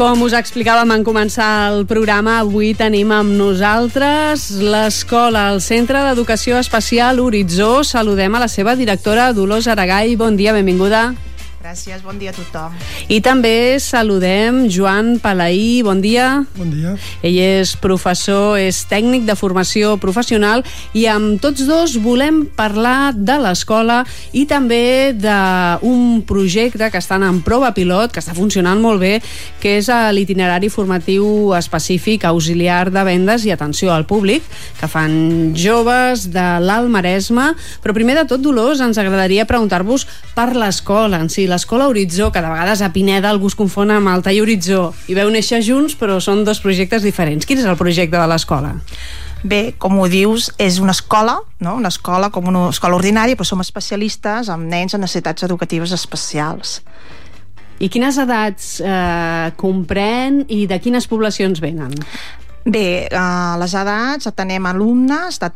Com us explicàvem en començar el programa, avui tenim amb nosaltres l'escola, el Centre d'Educació Especial Horitzó. Saludem a la seva directora, Dolors Aragall. Bon dia, benvinguda. Gràcies, bon dia a tothom. I també saludem Joan Palaí, bon dia. Bon dia. Ell és professor, és tècnic de formació professional i amb tots dos volem parlar de l'escola i també d'un projecte que estan en prova pilot, que està funcionant molt bé, que és l'itinerari formatiu específic auxiliar de vendes i atenció al públic, que fan joves de l'Alt Maresme. Però primer de tot, Dolors, ens agradaria preguntar-vos per l'escola en si. L'escola Horitzó, que de vegades a Pineda algú es confon amb Alta i Horitzó i veu néixer junts, però són dos projectes diferents. Quin és el projecte de l'escola? Bé, com ho dius, és una escola, no? Una escola com una escola ordinària, però som especialistes amb nens amb necessitats educatives especials. I quines edats comprèn i de quines poblacions venen? Bé, les edats atenem alumnes de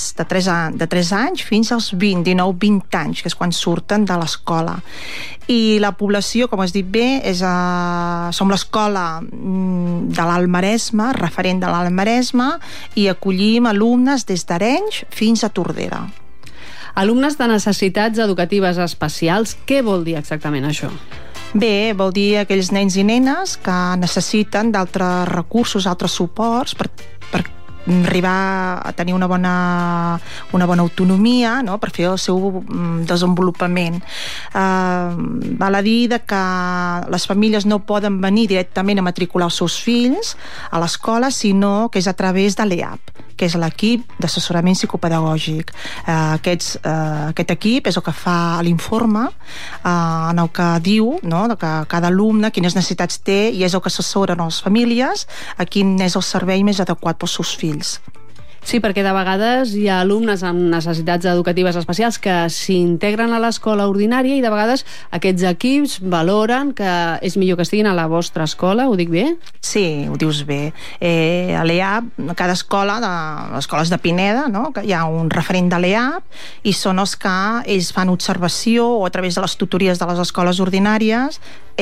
3 anys fins als 19-20 anys, que és quan surten de l'escola. I la població, com has dit bé, som l'escola de l'Alt Maresme, referent de l'Alt Maresme, i acollim alumnes des d'Arenys fins a Tordera. Alumnes de necessitats educatives especials, què vol dir exactament això? Bé, vol dir aquells nens i nenes que necessiten d'altres recursos, altres suports per arribar a tenir una bona autonomia, no? Per fer el seu desenvolupament. Val a dir que les famílies no poden venir directament a matricular els seus fills a l'escola, sinó que és a través de l'EAP, que és l'equip d'assessorament psicopedagògic. Aquest equip és el que fa l'informe en el que diu, no? Que cada alumne quines necessitats té, i és el que assessoren a les famílies a quin és el servei més adequat pels seus fills. Sí, perquè de vegades hi ha alumnes amb necessitats educatives especials que s'integren a l'escola ordinària i de vegades aquests equips valoren que és millor que estiguin a la vostra escola, ho dic bé? Sí, ho dius bé. A l'EAP, a cada escola, les escoles de Pineda, no? Que hi ha un referent de l'EAP i són els que ells fan observació o a través de les tutories de les escoles ordinàries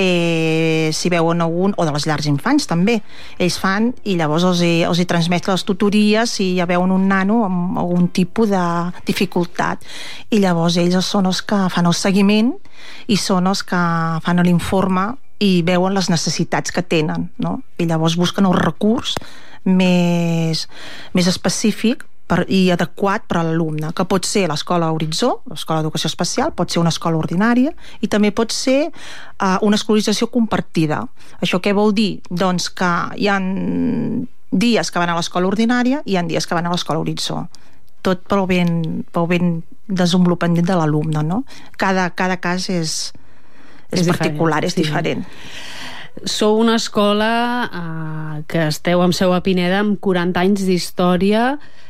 si veuen algun, o de les llars infants també, ells fan i llavors els hi transmeten les tutories si ja veuen un nano amb algun tipus de dificultat, i llavors ells són els que fan el seguiment i són els que fan l'informe i veuen les necessitats que tenen, no? I llavors busquen el recurs més específic i adequat per a l'alumne, que pot ser l'escola Horitzó, l'escola d'educació especial, pot ser una escola ordinària i també pot ser una escolarització compartida. Això què vol dir? Doncs que hi ha dies que van a l'escola ordinària i hi ha dies que van a l'escola Horitzó. Tot pel ben desenvolupament de l'alumne, no? Cada cas és particular, és diferent. Sou una escola que esteu amb seu a Pineda amb 40 anys d'història.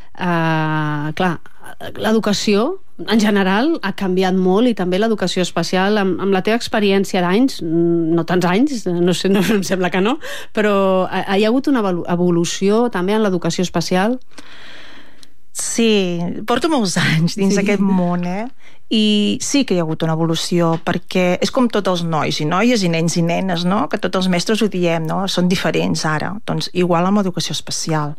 Clar, l'educació en general ha canviat molt i també l'educació especial. Amb la teva experiència d'anys, no tants anys, no sé, no em sembla que no, però hi ha hagut una evolució també en l'educació especial? Sí, porto molts anys dins d'aquest món, i sí que hi ha hagut una evolució, perquè és com tots els nois i noies i nens i nenes, no? Que tots els mestres ho diem, no? Són diferents ara. Doncs igual amb l'educació especial.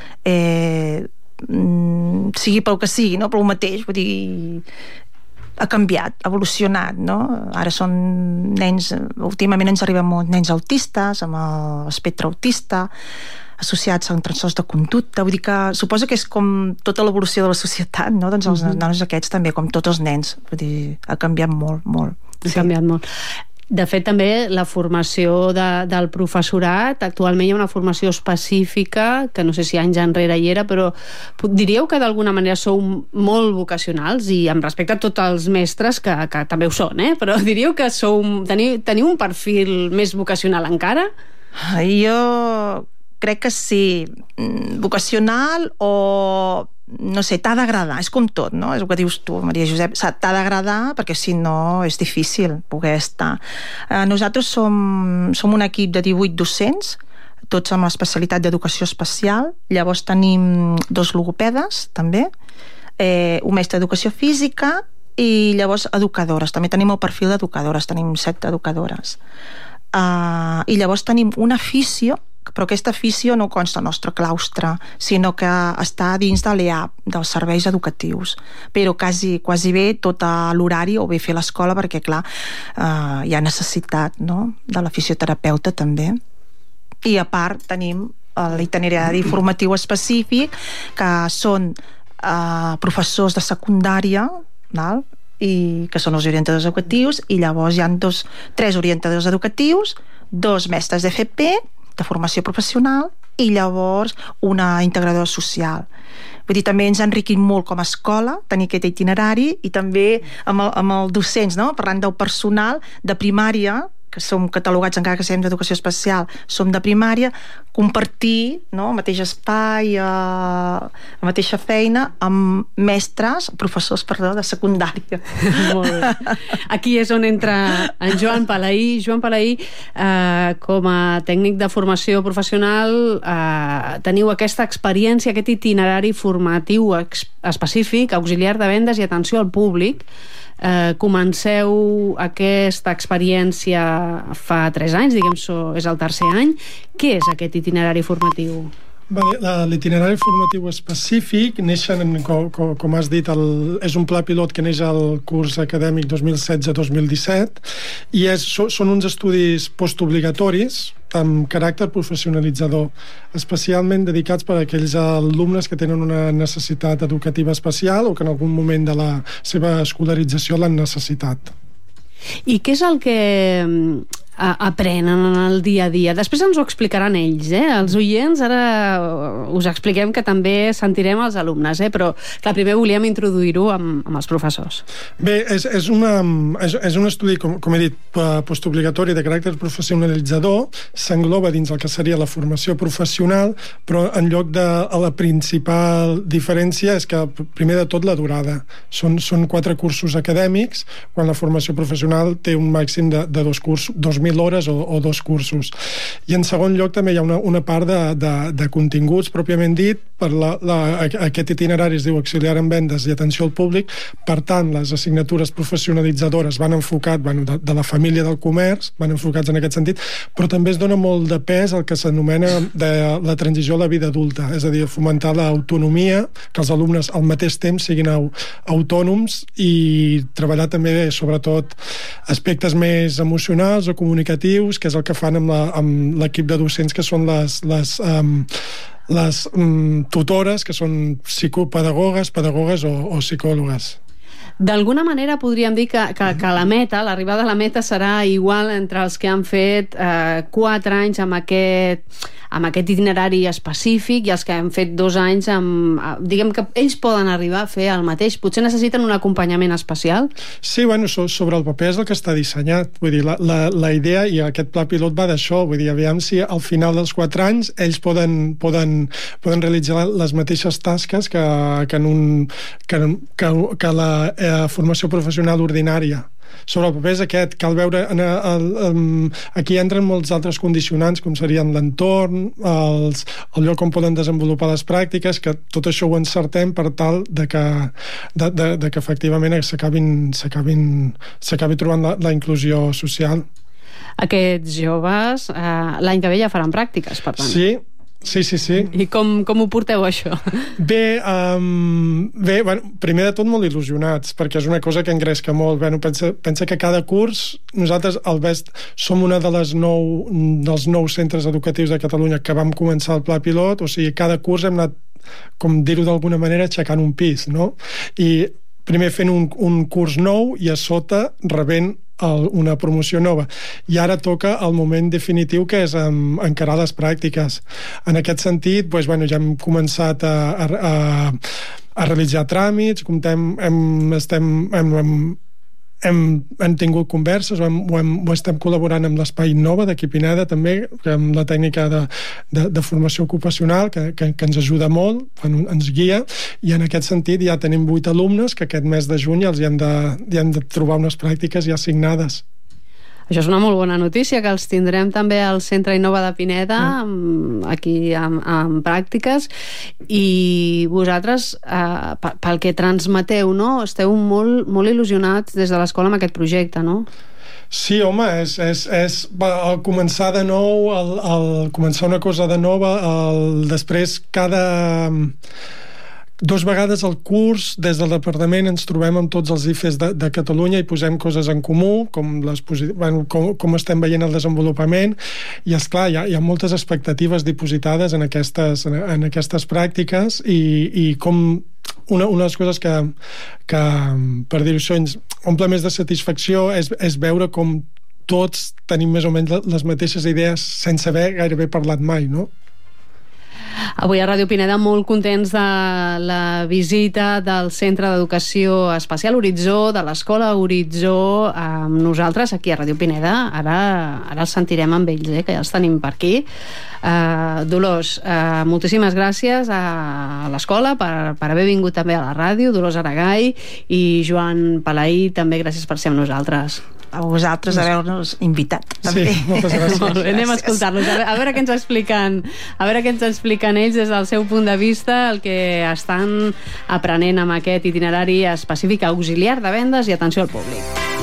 Sigui pel que sigui, no? Però el mateix, vull dir, ha canviat, ha evolucionat, no? Ara són nens, últimament ens arriben molts nens autistes, amb l'espectre autista, associats amb trastorns de conducta. Vull dir que suposa que és com tota l'evolució de la societat, no? Doncs els nanos aquests també, com tots els nens, vull dir, ha canviat molt, molt. Ha canviat molt. De fet, també la formació del professorat, actualment hi ha una formació específica, que no sé si anys enrere hi era, però diríeu que d'alguna manera sou molt vocacionals, i amb respecte a tots els mestres, que també ho són, però diríeu que teniu un perfil més vocacional encara? Jo crec que sí. Vocacional o no sé, t'ha d'agradar, és com tot, no? És el que dius tu, Maria Josep, t'ha d'agradar perquè si no és difícil poder estar. Nosaltres som un equip de 18 docents, tots amb l'especialitat d'educació especial. Llavors tenim 2 logopedes també, un mestre d'educació física i llavors educadores, també tenim el perfil d'educadores, tenim 7 educadores. I llavors tenim una fisio, però aquesta fisio no consta al nostre claustre, sinó que està dins de l'EAP, dels serveis educatius, però quasi bé tot l'horari ho ve fer l'escola, perquè clar, hi ha necessitat, no?, de la fisioterapeuta també. I a part tenim l'itinerari formatiu específic, que són professors de secundària, i que són els orientadors educatius, i llavors hi ha 3 orientadors educatius, 2 mestres d'FP, de formació professional, i llavors una integradora social. Vull dir, també ens ha enriquit molt com a escola tenir aquest itinerari, i també amb els docents, no?, parlant del personal de primària, que som catalogats, encara que siguem d'educació especial, som de primària, compartir, no?, el mateix espai, la mateixa feina amb professors de secundària. Molt bé. Aquí és on entra en Joan Palaí. Joan Palaí, com a tècnic de formació professional, teniu aquesta experiència, aquest itinerari formatiu específic, auxiliar de vendes i atenció al públic. Comenceu aquesta experiència fa 3 anys, diguem, és el 3è any. Què és aquest itinerari formatiu? L'itinerari formatiu específic com has dit, és un pla pilot que neix al curs acadèmic 2016-2017, i són uns estudis postobligatoris amb caràcter professionalitzador, especialment dedicats per a aquells alumnes que tenen una necessitat educativa especial o que en algun moment de la seva escolarització l'han necessitat. I què és el que aprenen en el dia a dia? Després ens ho explicaran ells, els oients. Ara us expliquem que també sentirem els alumnes, però clar, primer volíem introduir-ho amb els professors. Bé, és un estudi, com he dit, postobligatori de caràcter professionalitzador. S'engloba dins el que seria la formació professional, però en lloc de la principal diferència és que, primer de tot, la durada. Són 4 cursos acadèmics, quan la formació professional té un màxim de 2 cursos, 2.000 hores o 2 cursos. I en segon lloc també hi ha una part de continguts pròpiament dit. Aquest itinerari es diu auxiliar en vendes i atenció al públic. Per tant, les assignatures professionalitzadores van enfocat de la família del comerç, van enfocats en aquest sentit, però també es dona molt de pes al que s'anomena de la transició a la vida adulta, és a dir, fomentar l'autonomia, que els alumnes al mateix temps siguin autònoms, i treballar també sobretot aspectes més emocionals o comunicatius, que és el que fan amb l'equip de docents, que són les tutores, que són psicopedagogues, pedagogues o psicòlogues. D'alguna manera podríem dir que la meta, l'arribada a la meta serà igual entre els que han fet 4 anys amb aquest itinerari específic i els que han fet 2 anys diguem que ells poden arribar a fer el mateix. Potser necessiten un acompanyament especial? Sí, sobre el paper és el que està dissenyat. Vull dir, la idea, i aquest pla pilot va d'això, vull dir, aviam si al final dels 4 anys ells poden realitzar les mateixes tasques que la formació professional ordinària. Sobre el paper és aquest, cal veure aquí entren molts altres condicionants, com serien l'entorn, el lloc on poden desenvolupar les pràctiques, que tot això ho encertem per tal de que efectivament s'acabi trobant la inclusió social. Aquests joves l'any que ve ja faran pràctiques, per tant. Sí. I com ho porteu, això? Bé, primer de tot molt il·lusionats, perquè és una cosa que engresca molt. Pensa que cada curs nosaltres al BEST som una dels 9 centres educatius de Catalunya que vam començar el pla pilot, o sigui, cada curs hem anat, com dir-ho d'alguna manera, aixecant un pis, no? I primer fent un curs nou i a sota rebent una promoció nova, i ara toca el moment definitiu, que és encarar les pràctiques. En aquest sentit, ja hem començat a realitzar tràmits, hem tingut converses, ho estem col·laborant amb l'Espai Innova d'aquí Pineda, també amb la tècnica de formació ocupacional, que ens ajuda molt, ens guia, i en aquest sentit ja tenim 8 alumnes que aquest mes de juny els hi hem de trobar unes pràctiques ja assignades. Això és una molt bona notícia, que els tindrem també al Centre Innova de Pineda, aquí amb pràctiques, i vosaltres, pel que transmeteu, no? Esteu molt il·lusionats des de l'escola amb aquest projecte, no? Sí, home, el començar de nou, el començar una cosa de nova, després cada... 2 vegades al curs, des del departament, ens trobem amb tots els IFEs de Catalunya i posem coses en comú, com estem veient el desenvolupament, i esclar, hi ha moltes expectatives dipositades en aquestes pràctiques, i com una de les coses que per dir-ho això, ens omple més de satisfacció és veure com tots tenim més o menys les mateixes idees sense haver gairebé parlat mai, no? Avui a Ràdio Pineda molt contents de la visita del Centre d'Educació Especial Horitzó, de l'Escola Horitzó, amb nosaltres aquí a Ràdio Pineda. Ara els sentirem amb ells, que ja els tenim per aquí. Dolors, moltíssimes gràcies a l'escola per haver vingut també a la ràdio, Dolors Aragai, i Joan Palaí, també gràcies per ser amb nosaltres. A vosaltres haver-nos invitat, també. Sí, moltes gràcies. Molt bé, anem a escoltar-los, a veure què ens expliquen ells des del seu punt de vista, el que estan aprenent amb aquest itinerari específic auxiliar de vendes i atenció al públic.